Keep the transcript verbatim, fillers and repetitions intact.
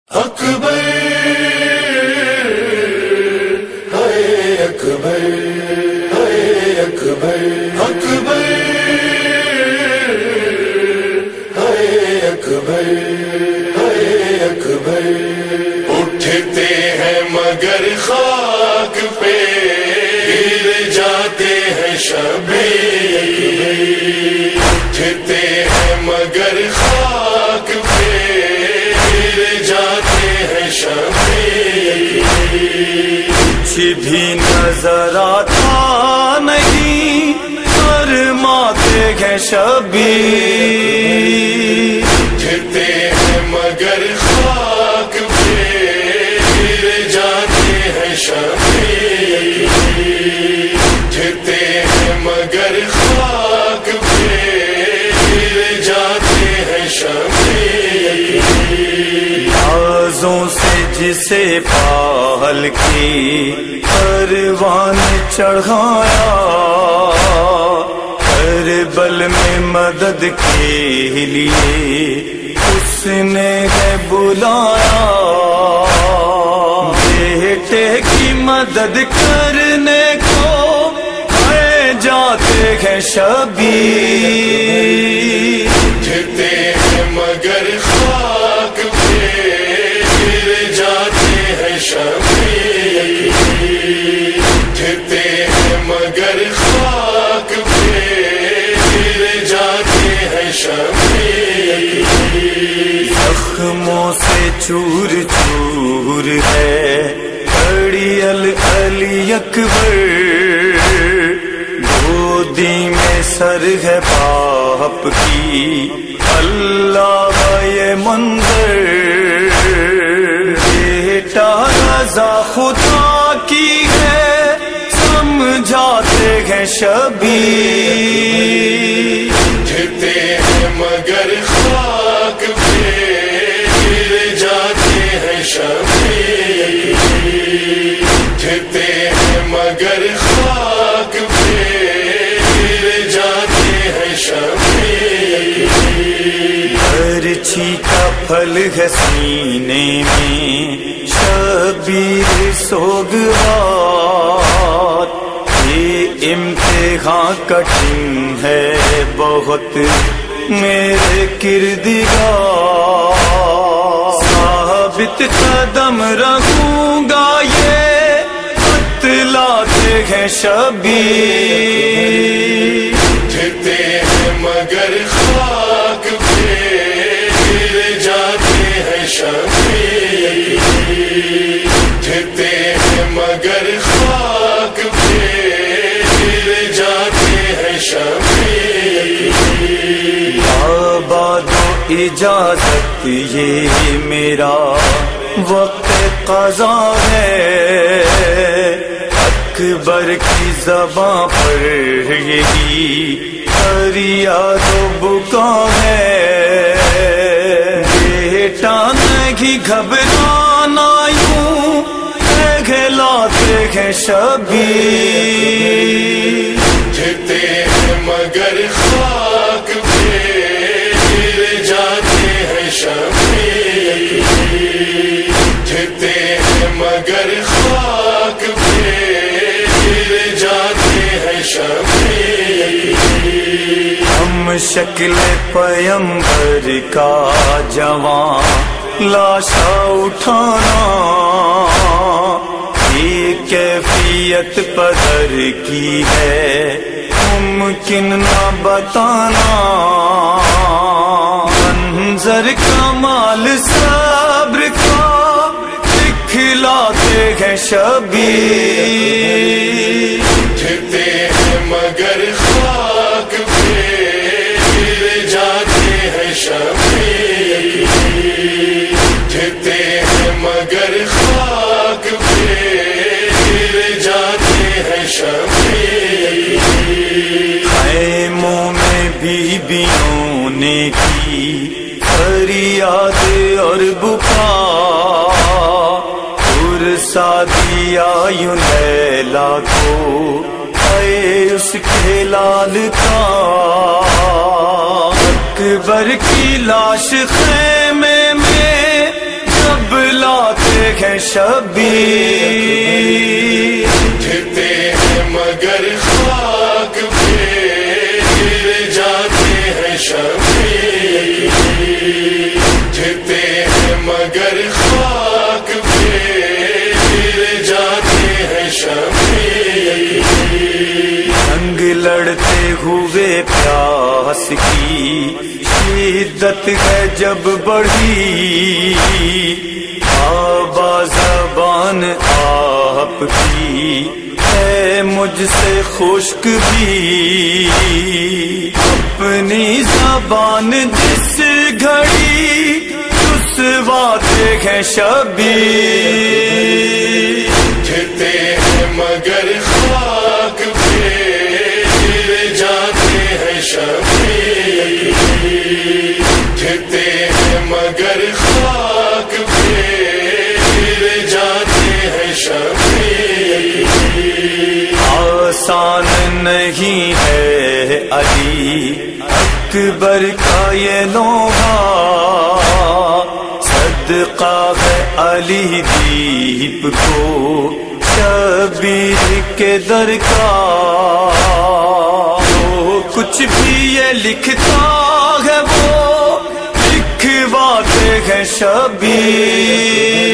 اکبر ہائے اکبر ہائے اکبر اکبر ہائے اکبر ہائے اکبر اٹھتے ہیں مگر خاک پہ گر جاتے ہیں شبیر اٹھتے ہیں مگر خاک پہ گر جاتے ہیں شبیر کچھ بھی نظر آتا نہیں فرماتے ہیں شبیر اٹھتے ہیں مگر خاک پہ گر جاتے ہیں شبیر اٹھتے ہیں مگر خاک پہ گر جاتے ہیں شبیر نازوں سے جسے پال کی پروان چڑھایا کربل میں مدد کے لیے اس نے ہے بلایا بیٹے کی مدد کرنے کو ہے جاتے ہیں شبیر اٹھتے ہیں مگر خاک پہ گر جاتے ہیں شبیر اٹھتے ہیں مگر خاک پہ گر جاتے ہیں شبیر زخموں سے چور چور ہے بڑی علی اکبر گودی میں سر ہے باپ کی اللہ یہ منظر بیٹا رضا خدا کی ہے سمجھاتے ہیں شبیر اٹھتے ہیں مگر خاک پہ گر جاتے ہیں شبیر اٹھتے ہیں مگر خاک پہ گر جاتے ہیں شبیر برچھی کا پھل ہے سینے میں شبیر سوگوار یہ امتحان کٹھن ہے بہت میرے کردگار ثابت قدم رہوں گا یہ بتلاتے ہیں شبیر اٹھتے ہیں مگر خاک پہ گر جاتے ہیں شبیر اٹھتے ہیں مگر خاک پہ گر جاتے ہیں شبیر آباد و اجازت یہ میرا وقت قضا ہے اکبر کی زباں پر یہی فریاد و بکا ہے بیٹا نہیں گھبرانا یوں کہلاتے ہیں شبیر اٹھتے ہیں مگر خاک پہ گر جاتے ہیں شبیر اٹھتے ہیں مگر خاک پہ گر جاتے ہیں شبیر ہم شکل پیمبر کا جوان لاشا اٹھانا یہ کیفیت پدر کی ہے ممکن نہ بتانا منظر کمال صبر کا دکھلاتے ہیں شبیر اٹھتے ہیں مگر خاک پہ گر جاتے ہیں شبیر اٹھتے ہیں مگر خاک پہ گر جاتے ہیں شبیر خیموں میں بیویوں نے کی فریاد اور بکا پرسا دیا یوں لیلا کو اے اس کے لال کا اکبر کی لاش خیمے میں جب شبیر، اٹھتے ہیں مگر خاک پہ گر جاتے ہیں شبیر، اٹھتے ہیں مگر خاک پہ گر جاتے ہیں شبیر، جنگ لڑتے ہوئے پیاس کی شدت ہے جب بڑھی، آواز زبان آپ کی ہے مجھ سے خشک بھی، اپنی زبان جس گھڑی رسواتے ہیں شبیر، اٹھتے ہیں مگر خاک پہ گر جاتے ہیں شبیر، اٹھتے ہیں مگر خاک پہ گر جاتے ہیں شبیر، آسان نہیں ہے علی اکبر کا یہ لوہا، صدقہ ہے علی دیپ کو شبیر کے در کا، جو کچھ بھی یہ لکھتا ہے وہ لکھواتے ہیں شبیر،